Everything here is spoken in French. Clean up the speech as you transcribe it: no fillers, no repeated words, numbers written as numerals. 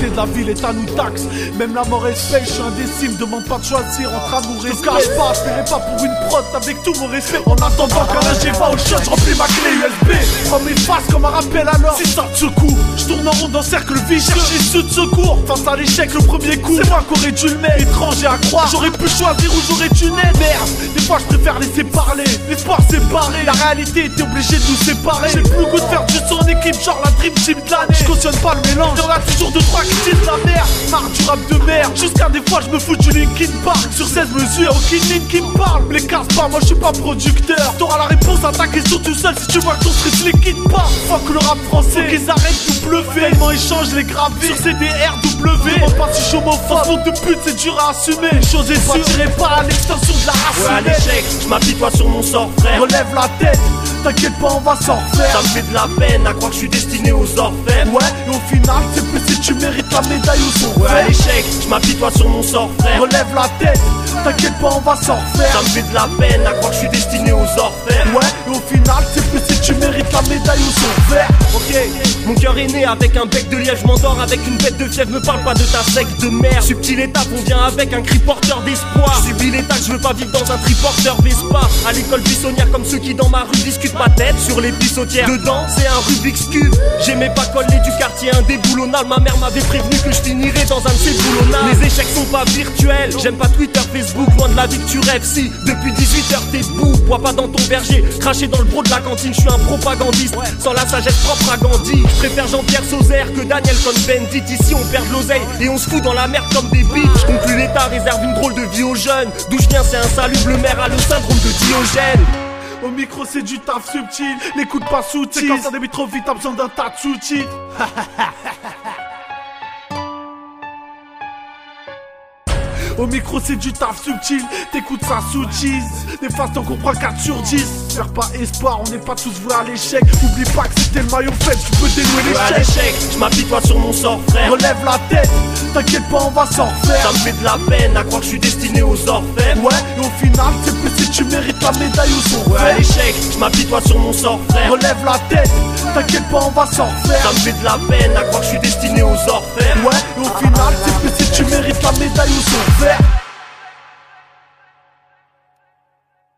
réalité de la ville est à nous taxe. Même la mort est fake, je suis indécis, me demande pas de choisir entre amour et respect. Je cache pas, je paierai pas pour une prod avec tout mon respect. En attendant qu'un ingé va au shot, je remplis ma clé USB. Prends mes faces comme un rappel alors. Si ça te secoue, je tourne en rond dans cercle vicieux. Chercher ceux de secours, face à l'échec le premier coup. C'est moi qu'aurais dû le mettre, étranger à croire. J'aurais pu choisir où j'aurais dû naître. Merde, des fois je préfère laisser parler. L'espoir c'est barré, la réalité était obligée de nous séparer. J'ai plus le goût de faire du son en équipe, genre la dream team de l'année. Je cautionne pas le mélange, y'en a toujours 2-3 qui disent la merde. Marre du rap de merde, jusqu'à des fois je me fous du Linkin Park. Sur 16 mesures, aucune ligne qui me parle. Me les casse pas, moi je suis pas producteur. T'auras la réponse à ta question tout seul si tu vois que ton street les quitte pas. Fuck le rap français, faut qu'ils arrêtent de bluffer. Tellement échange les gravés sur CDR W. Demande pas si je suis homophobe, faute de pute c'est dur à assumer. Les choses est sûres, tirer pas à l'extension de la race humaine. Ouais à l'échec, je m'apitoie sur mon sort frère. Relève la tête, t'inquiète pas on va s'en refaire. Ça me fait de la peine à croire que je suis destiné aux orfèvres. Ouais, et au final c'est plus si tu mérites la médaille ou son ouais à l'échec, je m'apitoie sur mon sort frère. Relève la tête, t'inquiète pas on va s'en refaire. Ça me fait de la peine à croire que je suis destiné aux orfèvres. Ouais, et au final c'est plus si tu mérites la médaille ou son verre. Ok, mon cœur est né avec un bec de liège, je m'endors avec une bête de fièvre. Me parle pas de ta secte de merde. Subtile étape, on vient avec un cri porteur d'espoir. Je subis l'état, je veux pas vivre dans un triporteur Vespa. À l'école buissonnière comme ceux qui dans ma rue discutent ma tête sur les pissotières. Dedans c'est un Rubik's Cube. J'aimais pas coller du quartier indéboulonnable. Ma mère m'avait prévenu que je finirais dans un de ces boulonnables. Les échecs sont pas virtuels. J'aime pas Twitter, Facebook, loin de la vie que tu rêves. Si depuis 18h t'es debout, bois pas dans ton verger. Cracher dans le bro de la cantine, je suis un propagandiste. Sans la sagesse propre à Gandhi. Je préfère Jean-Pierre Sauzère que Daniel Cohn-Bendit. Ici on perd de l'oseille et on se fout dans la merde comme des bites. Je conclus l'état, réserve une drôle de vie aux jeunes. D'où je viens c'est insalubre, le maire a le syndrome de Diogène. Au micro c'est du taf subtil, n'écoute pas sous-titres. C'est quand ça débute trop vite, t'as besoin d'un tas de sous-titres. Au micro c'est du taf subtil, t'écoutes ça sous cheese. Des fois t'en comprends 4 sur 10. Faire pas espoir, on n'est pas tous voués à l'échec. Oublie pas que c'était le maillot faible, tu peux dénouer ouais à l'échec. l'échec, je m'apitoie sur mon sort frère. Relève la tête, t'inquiète pas on va s'en refaire. Ça me fait de la peine à croire que je suis destiné aux orfèvres. Ouais, et au final c'est plus si tu mérites la médaille ou son ouais à l'échec, je m'apitoie sur mon sort frère. Relève la tête, t'inquiète pas on va s'en refaire. Ça me fait de la peine à croire que je suis destiné aux orfèvres. Ouais, et au final c'est plus si tu mérites la médaille ou son verre.